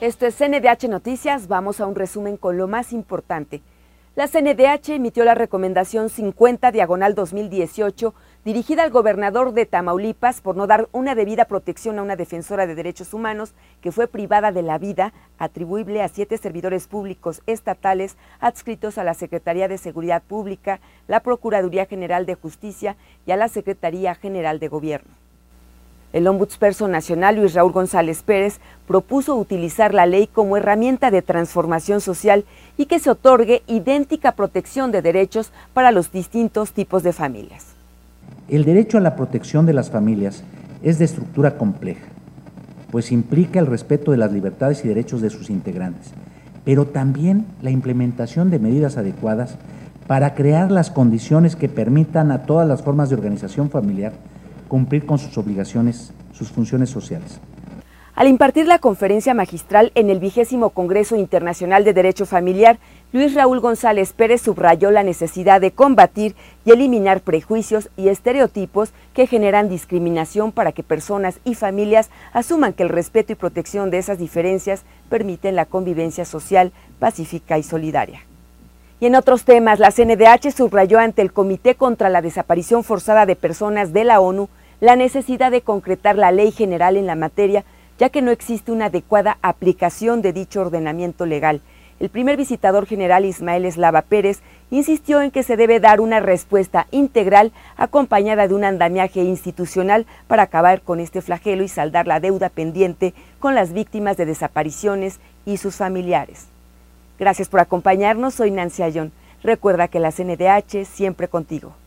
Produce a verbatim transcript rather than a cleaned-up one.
Esto es C N D H Noticias, vamos a un resumen con lo más importante. La C N D H emitió la recomendación cincuenta diagonal dos mil dieciocho dirigida al gobernador de Tamaulipas por no dar una debida protección a una defensora de derechos humanos que fue privada de la vida, atribuible a siete servidores públicos estatales adscritos a la Secretaría de Seguridad Pública, la Procuraduría General de Justicia y a la Secretaría General de Gobierno. El Ombudsperson Nacional, Luis Raúl González Pérez, propuso utilizar la ley como herramienta de transformación social y que se otorgue idéntica protección de derechos para los distintos tipos de familias. El derecho a la protección de las familias es de estructura compleja, pues implica el respeto de las libertades y derechos de sus integrantes, pero también la implementación de medidas adecuadas para crear las condiciones que permitan a todas las formas de organización familiar cumplir con sus obligaciones, sus funciones sociales. Al impartir la conferencia magistral en el vigésimo Congreso Internacional de Derecho Familiar, Luis Raúl González Pérez subrayó la necesidad de combatir y eliminar prejuicios y estereotipos que generan discriminación para que personas y familias asuman que el respeto y protección de esas diferencias permiten la convivencia social pacífica y solidaria. Y en otros temas, la C N D H subrayó ante el Comité contra la Desaparición Forzada de Personas de la ONU la necesidad de concretar la ley general en la materia, ya que no existe una adecuada aplicación de dicho ordenamiento legal. El primer visitador general, Ismael Eslava Pérez, insistió en que se debe dar una respuesta integral acompañada de un andamiaje institucional para acabar con este flagelo y saldar la deuda pendiente con las víctimas de desapariciones y sus familiares. Gracias por acompañarnos, soy Nancy Ayón. Recuerda que la C N D H siempre contigo.